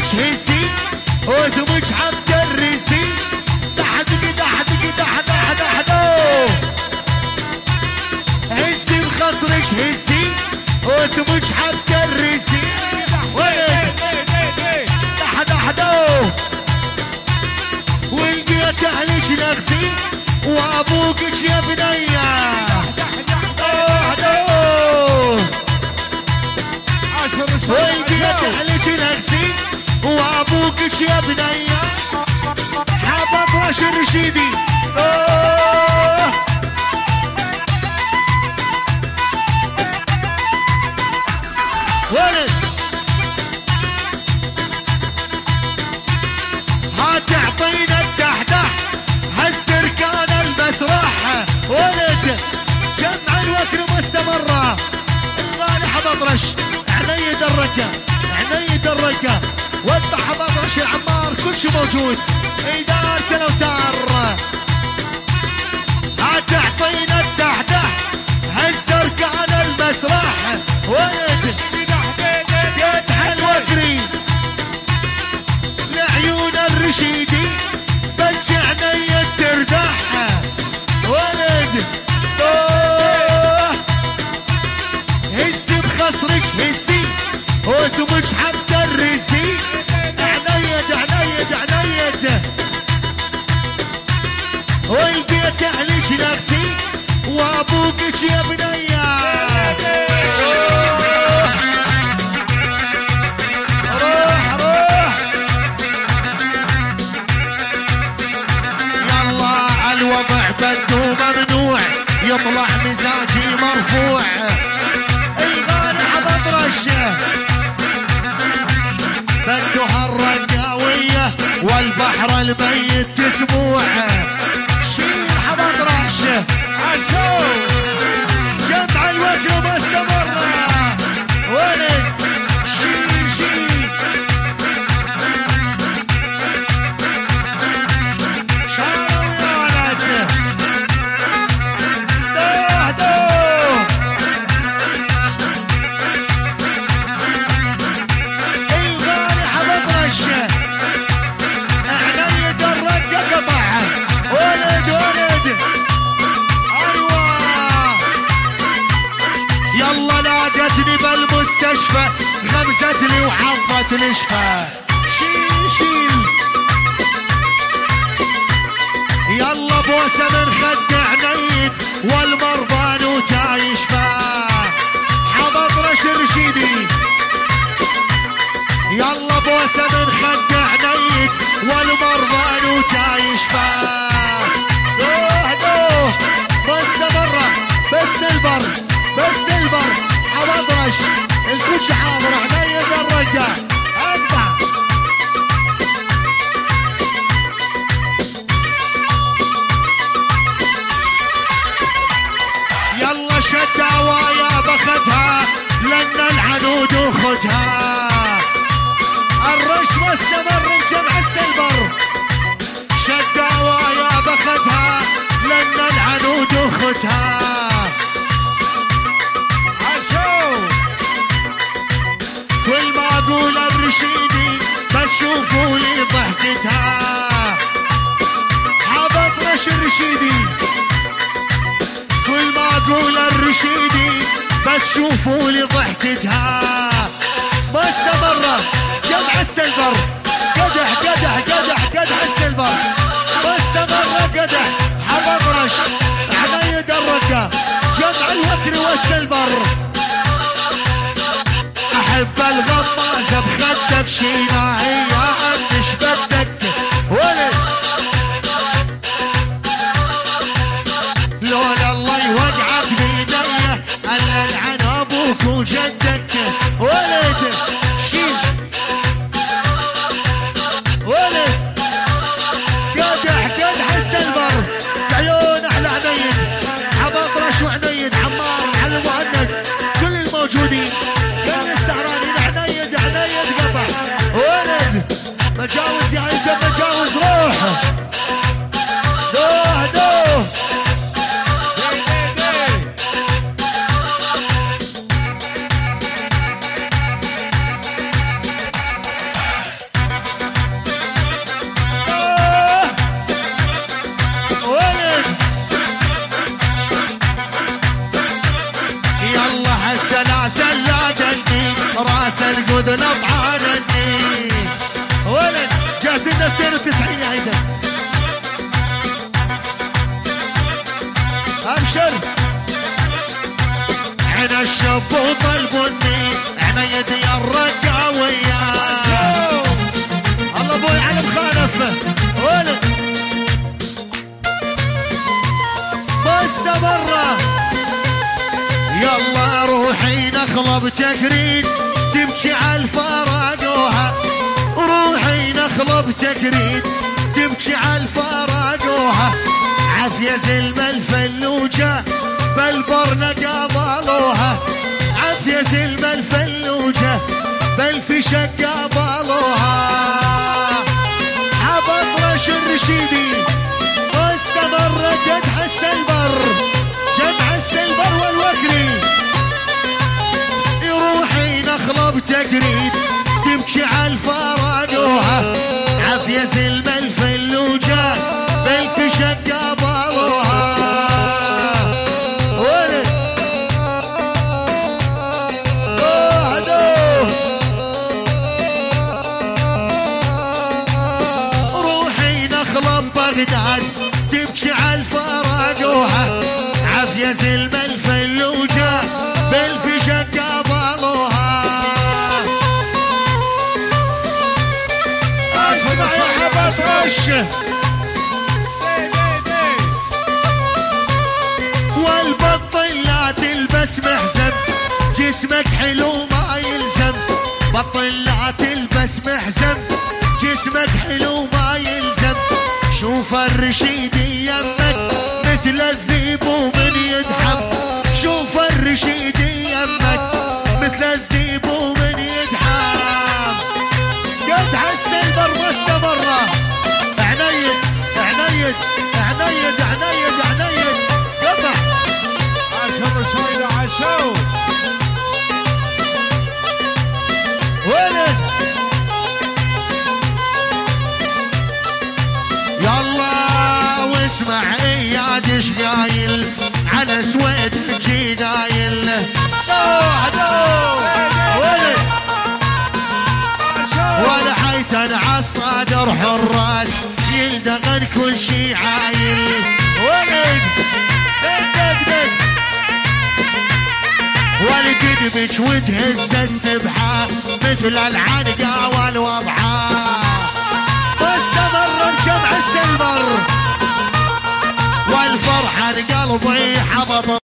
هسي ودمج حمد الرسي دحدق دحدق دحدح دحدو هسي بخصرش هسي ودمج حمد الرسي دحدحدو والبيت اهلش نغسي وابوكش يا بنية والبيت اهلش نغسي وابوكش يا بنية حبط رش رشيدي ولد هتعطينا الدحدح هالسركان المسرح ولد جمع الوكر مستمرة الغالي حبطرش عيني دركة عيني دركة وضع حبطرش العمار كل شي موجود إدارة الأوتار هتعطينا الدحدح هالسركان المسرح ولد يدح الوكري لعيون الرشيدي بجعني تردح ولد هسي بخصرك هسي ودمج حمد الرسي عنيد عنيد عنيد والبيت اهلش نفسي وابوكش يا بنية روح روح يلا الوضع بده ممنوع يطلع مزاجي مرفوع الغالي حبطرش بده هالرقاوية والبحر الميت تسموع شيل حبطرش جمع الوجه مستمرة ولد شيل شيل شاروا يا ولد دهدو الغالي حبطرش عيني درك قطع ولد ولد ايوه يلا نادتني بالمستشفى غمزتني وحظت نشفى شيل شيل يلا بوسه من خد عنيد والمرضى نوتا يشفى حبطرش رشيدي يلا بوسه من خد عنيد والمرضى نوتا يشفى دوه مستمرة بس البر بس البر حبطرش الكل حاضر عنيد الرقة اقطع يلا شداوايا بختها لان العنود وخدها الرش مستمر الجمع السلبر شداوايا بختها لان العنود وخدها كل ما اقول الرشيدي بس شوفوا لي ضحكتها حبطرش الرشيدي كل ما اقول الرشيدي بس شوفوا لي ضحكتها مستمرة جمع السلفر قدح قدح قدح قدح السلفر مستمرة قدح حبطرش عيني الرقة جمع الوكر والسلفر احب الغمازة بخدك شيناعية قدش بدك ولد لولا الله يوقعك بيديا الا العن ابوك وجدك ولد شيل ولد قدح قدح السلفر عيون احلى عنيد حبطرش وعنيد عمار على المهند كل الموجودين كل السهرانين عنيد عنيد قطع ولد راس القذل بعانني ولد جاهزين 92 يا هيدا ابشر عين الشبوط البني عنيد يا الرقاوية الله ابوي على مخالفه ولد مستمرة يلا روحي نخلة بتكريد تمشي على الفراقوها روحي نخلة بتكريد تمشي على الفراقوها عافية زلمة الفلوجة بالبرنة قابلوها عافية زلمة الفلوجة بالفشة قابلوها عبد رش الرشيدي واستمر جدع السلبر جدع السلبر والوكري يروحي نخلة بتقريد تمشي على الفراقوها عافية زلمة الفلوجة بالفشة قابلوها ولد روحي نخلة ببغداد تمشي على الفراقوها عافية زلمة الفلوجة بالفشة قابلوها اسمع يا حبس رشه والبطل لا تلبس محزم جسمك حلو ما يلزم بطل لا تلبس محزم جسمك حلو ما يلزم شوف الرشيد يمك مثل الذيب ومن يدحم شوف الرشيد يمك مثل الذيب ومن يدحم قدح السلبر مستمرة عنيد عنيد عنيد عنيد عنيد قدح عاشوا رشيدة عاشوا ولد يلا واسمع اياد ايش قايل على سويد تجي قايل ولد ولا حيتن عالصدر حراس يلدغن كل شي عايل ولد دق دق والقدمج وتهز السبحة مثل العنقة والوضحة واستمر بجمع السلبر والفرحة قلبي حبط